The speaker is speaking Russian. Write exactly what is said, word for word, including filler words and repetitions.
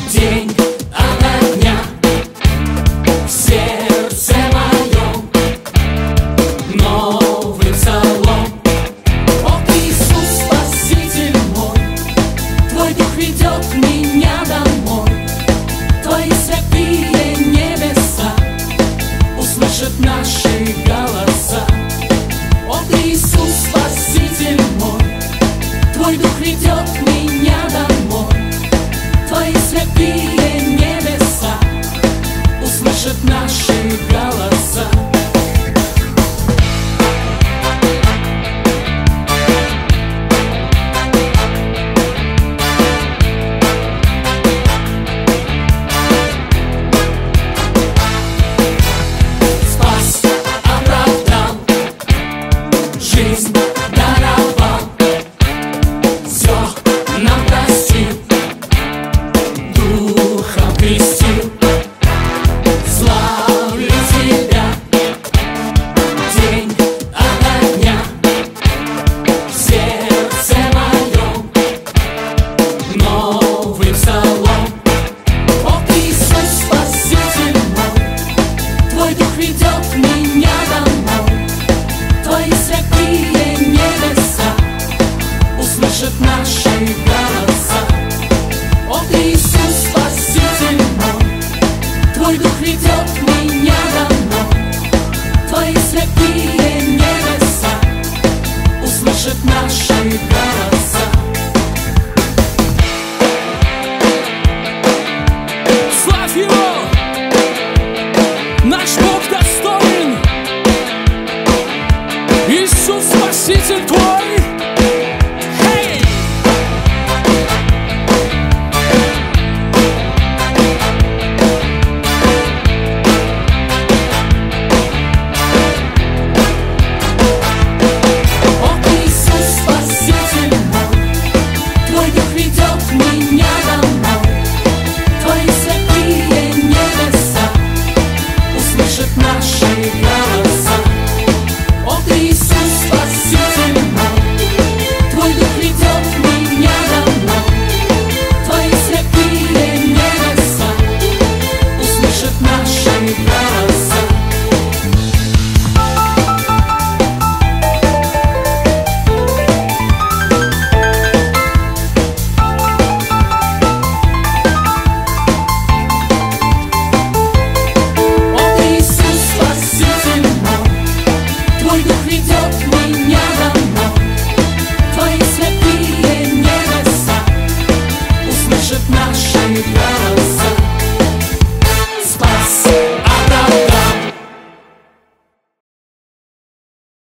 День ото дня в сердце моем новый псалом. О, Иисус, Спаситель мой, Твой Дух ведет меня домой. Твои святые небеса услышат наши голоса. О, Иисус, Спаситель мой, Твой Дух ведет меня домой. Твои святые небеса услышат наши голоса. Спас, оправдал, жизнь даровал, все нам простил, Духом крестил. Славлю Тебя день ото дня в сердце моем новый псалом. О, Иисус, Спаситель мой, Твой Дух ведет меня домой. Твои святые небеса услышат наши голоса. О, Иисус, Спаситель мой, Твой Дух ведет меня домой. Твои святые небеса услышат наши голоса. Славь Его!